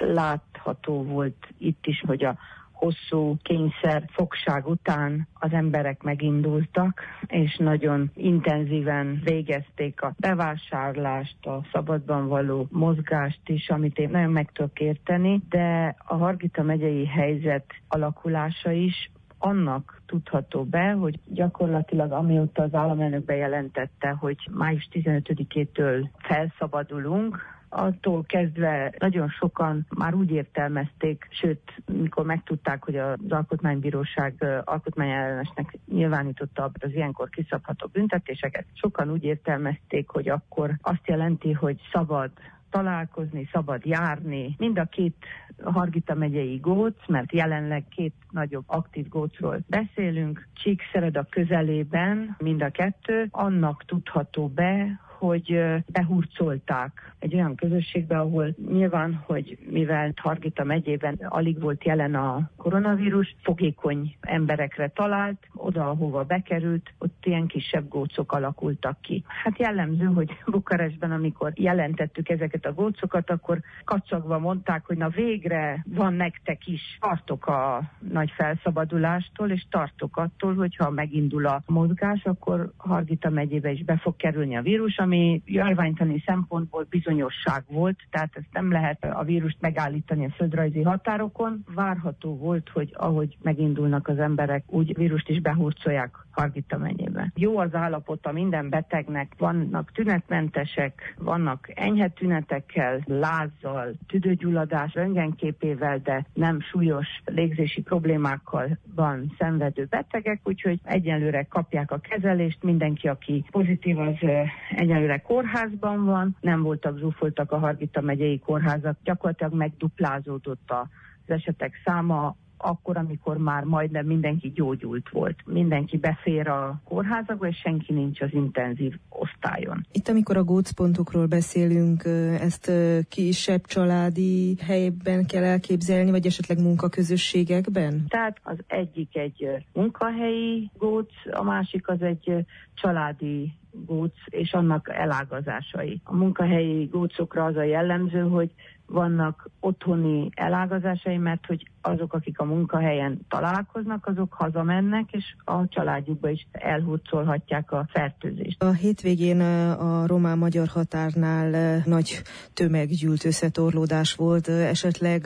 látható volt itt is, hogy a hosszú kényszer fogság után az emberek megindultak, és nagyon intenzíven végezték a bevásárlást, a szabadban való mozgást is, amit én nagyon meg tudok érteni, de a Hargita megyei helyzet alakulása is annak tudható be, hogy gyakorlatilag amióta az államelnök bejelentette, hogy május 15-től felszabadulunk, attól kezdve nagyon sokan már úgy értelmezték, sőt, mikor megtudták, hogy az Alkotmánybíróság alkotmányellenesnek nyilvánította az ilyenkor kiszabható büntetéseket, sokan úgy értelmezték, hogy akkor azt jelenti, hogy szabad találkozni, szabad járni. Mind a két Hargita megyei góc, mert jelenleg két nagyobb aktív gócról beszélünk, Csíkszereda közelében mind a kettő, annak tudható be, hogy behurcolták egy olyan közösségbe, ahol nyilván, hogy mivel Hargita megyében alig volt jelen a koronavírus, fogékony emberekre talált, oda, ahova bekerült, ott ilyen kisebb gócok alakultak ki. Hát jellemző, hogy Bukarestben, amikor jelentettük ezeket a gócokat, akkor kacagva mondták, hogy na végre van nektek is, tartok a nagy felszabadulástól, és tartok attól, hogyha megindul a mozgás, akkor Hargita megyébe is be fog kerülni a vírus, ami járványtani szempontból bizonyosság volt, tehát ezt nem lehet a vírust megállítani a földrajzi határokon. Várható volt, hogy ahogy megindulnak az emberek, úgy vírust is behurcolják Hargita megyébe. Jó az állapota minden betegnek, vannak tünetmentesek, vannak enyhe tünetekkel, lázzal, tüdőgyulladás, röntgenképével, de nem súlyos légzési problémákkal van szenvedő betegek, úgyhogy egyenlőre kapják a kezelést, mindenki, aki pozitív, az egyenlőre kórházban van, nem voltak zsúfoltak a Hargita megyei kórházak, gyakorlatilag megduplázódott az esetek száma, akkor, amikor már majdnem mindenki gyógyult volt. Mindenki befér a kórházakba, és senki nincs az intenzív osztályon. Itt, amikor a gócpontokról beszélünk, ezt kisebb családi helyben kell elképzelni, vagy esetleg munkaközösségekben? Tehát az egyik egy munkahelyi góc, a másik az egy családi góc, és annak elágazásai. A munkahelyi gócokra az a jellemző, hogy vannak otthoni elágazásai, mert hogy azok, akik a munkahelyen találkoznak, azok hazamennek, és a családjukba is elhurcolhatják a fertőzést. A hétvégén a román-magyar határnál nagy tömeggyűlt összetorlódás volt. Esetleg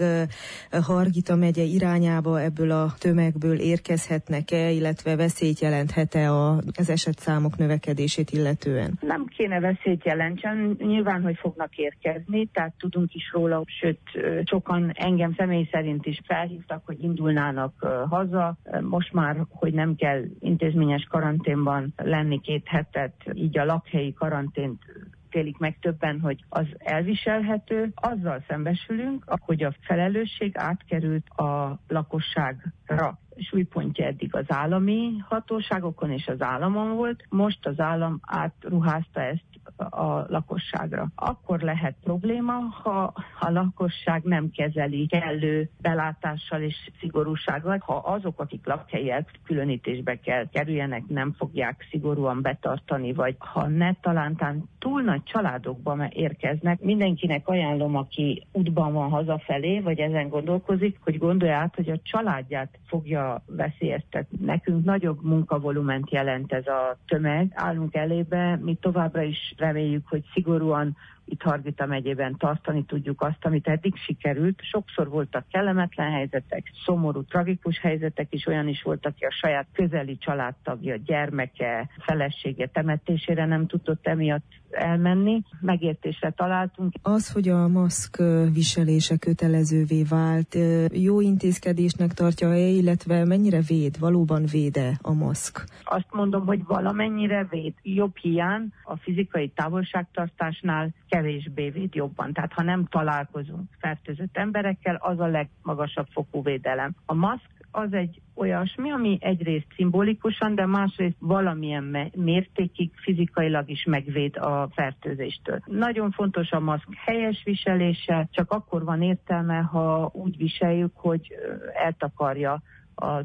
Hargita megye irányába ebből a tömegből érkezhetnek-e, illetve veszélyt jelenthet-e az esetszámok növekedését illetően? Nem kéne veszélyt jelentsen, nyilván, hogy fognak érkezni, tehát tudunk is róla, sőt, sokan engem személy szerint is felhívtak, hogy indulnának haza. Most már, hogy nem kell intézményes karanténban lenni 2 hetet, így a lakhelyi karantént télik meg többen, hogy az elviselhető. Azzal szembesülünk, hogy a felelősség átkerült a lakosságra. Súlypontja eddig az állami hatóságokon és az államon volt, most az állam átruházta ezt a lakosságra. Akkor lehet probléma, ha a lakosság nem kezeli kellő belátással és szigorúsággal, ha azok, akik lakhelyi elkülönítésbe kell kerüljenek, nem fogják szigorúan betartani, vagy ha talántán túl nagy családokba érkeznek. Mindenkinek ajánlom, aki útban van hazafelé, vagy ezen gondolkozik, hogy gondolja át, hogy a családját fogja veszélyeztetni. Nekünk nagyobb munkavolument jelent ez a tömeg. Állunk elébe, mi továbbra is reméljük, hogy szigorúan itt Hargita megyében tartani tudjuk azt, amit eddig sikerült. Sokszor voltak kellemetlen helyzetek, szomorú, tragikus helyzetek is, olyan is volt, aki a saját közeli családtagja, gyermeke, felesége temetésére nem tudott emiatt elmenni. Megértésre találtunk. Az, hogy a maszk viselése kötelezővé vált, jó intézkedésnek tartja-e, illetve mennyire véd, valóban véd-e a maszk? Azt mondom, hogy valamennyire véd. Jobb hiány a fizikai távolságtartásnál kevésbé véd jobban. Tehát ha nem találkozunk fertőzött emberekkel, az a legmagasabb fokú védelem. A maszk az egy olyasmi, ami egyrészt szimbolikusan, de másrészt valamilyen mértékig fizikailag is megvéd a fertőzéstől. Nagyon fontos a maszk helyes viselése, csak akkor van értelme, ha úgy viseljük, hogy eltakarja az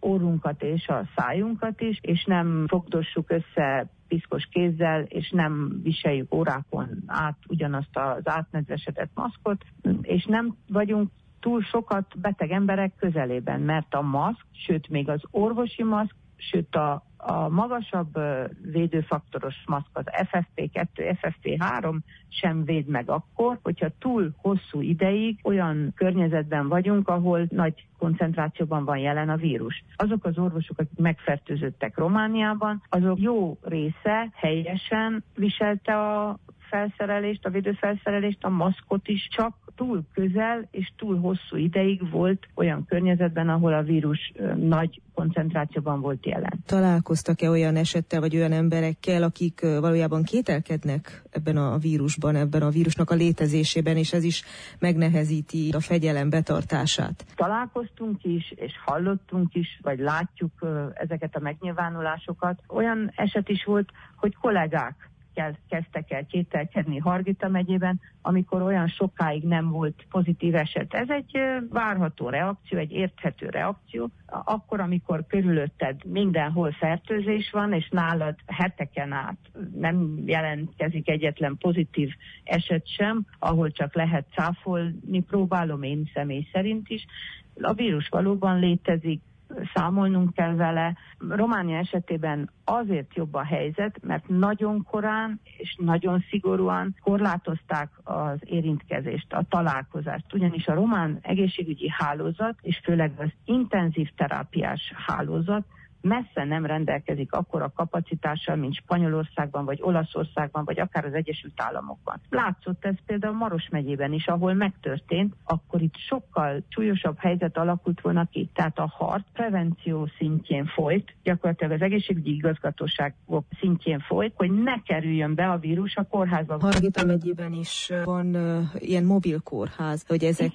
orrunkat és a szájunkat is, és nem fogdossuk össze piszkos kézzel, és nem viseljük órákon át ugyanazt az átnedvesedett maszkot, és nem vagyunk túl sokat beteg emberek közelében, mert a maszk, sőt még az orvosi maszk, sőt a magasabb védőfaktoros maszk, az FFP2, FFP3 sem véd meg akkor, hogyha túl hosszú ideig olyan környezetben vagyunk, ahol nagy koncentrációban van jelen a vírus. Azok az orvosok, akik megfertőzöttek Romániában, azok jó része helyesen viselte a felszerelést, a védőfelszerelést, a maszkot is, csak túl közel és túl hosszú ideig volt olyan környezetben, ahol a vírus nagy koncentrációban volt jelen. Találkoztak-e olyan esettel, vagy olyan emberekkel, akik valójában kételkednek ebben a vírusban, ebben a vírusnak a létezésében, és ez is megnehezíti a fegyelem betartását? Találkoztunk is, és hallottunk is, vagy látjuk ezeket a megnyilvánulásokat. Olyan eset is volt, hogy kollégák kezdtek el kételkedni Hargita megyében, amikor olyan sokáig nem volt pozitív eset. Ez egy várható reakció, egy érthető reakció. Akkor, amikor körülötted mindenhol fertőzés van, és nálad heteken át nem jelentkezik egyetlen pozitív eset sem, ahol csak lehet cáfolni, próbálom én személy szerint is. A vírus valóban létezik, számolnunk kell vele. Románia esetében azért jobb a helyzet, mert nagyon korán és nagyon szigorúan korlátozták az érintkezést, a találkozást. Ugyanis a román egészségügyi hálózat, és főleg az intenzív terápiás hálózat messze nem rendelkezik akkora kapacitással, mint Spanyolországban, vagy Olaszországban, vagy akár az Egyesült Államokban. Látszott ez például Maros megyében is, ahol megtörtént, akkor itt sokkal súlyosabb helyzet alakult volna ki. Tehát a harc prevenció szintjén folyt, gyakorlatilag az egészségügyi igazgatóságok szintjén folyt, hogy ne kerüljön be a vírus a kórházba. Hargita megyében is van ilyen mobil kórház, hogy ezek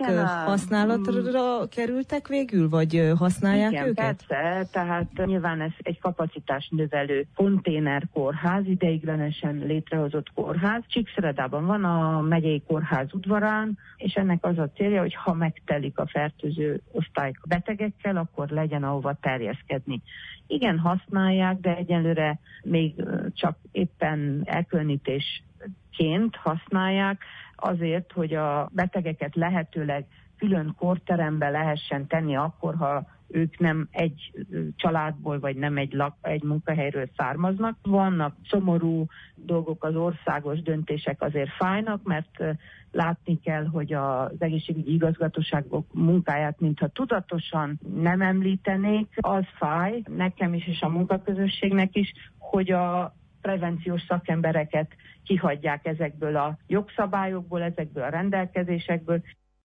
használatra kerültek végül, vagy használják őket? Persze, tehát nyilván ez egy kapacitás növelő konténerkórház, ideiglenesen létrehozott kórház. Csíkszeredában van a megyei kórház udvarán, és ennek az a célja, hogy ha megtelik a fertőző osztályok betegekkel, akkor legyen ahova terjeszkedni. Igen, használják, de egyelőre még csak éppen elkülönítésként használják, azért, hogy a betegeket lehetőleg külön kórterembe lehessen tenni akkor, ha ők nem egy családból, vagy nem egy munkahelyről származnak. Vannak szomorú dolgok, az országos döntések azért fájnak, mert látni kell, hogy az egészségügyi igazgatóságok munkáját, mintha tudatosan nem említenék, az fáj nekem is, és a munkaközösségnek is, hogy a prevenciós szakembereket kihagyják ezekből a jogszabályokból, ezekből a rendelkezésekből,